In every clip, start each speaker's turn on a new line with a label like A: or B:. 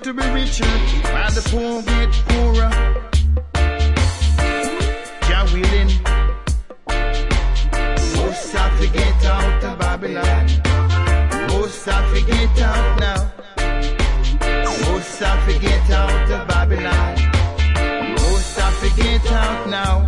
A: will be richer, while the poor get poorer. Jah willing, most I forget out of Babylon. Most I forget out now. Most I forget out of Babylon. Most I forget out now.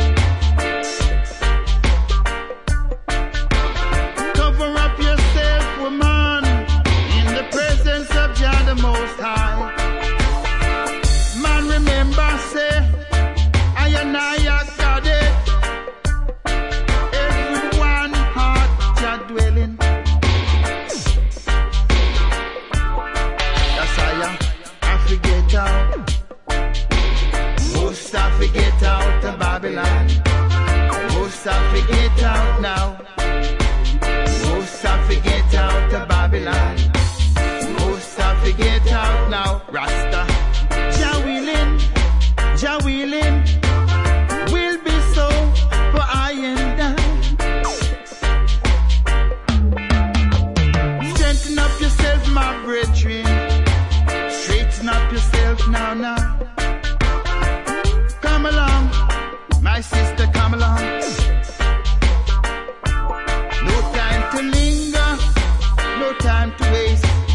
A: Cover up yourself, woman, in the presence of Jah the Most High. Man, remember, say, I and I got it. Everyone heart Jah dwelling. I forget out. Most I forget out of Babylon. Most I forget out now. Most I forget out of Babylon. Most I forget out now. Rasta, Jah willing, will be so for I and I. Strengthen up yourself, my brethren.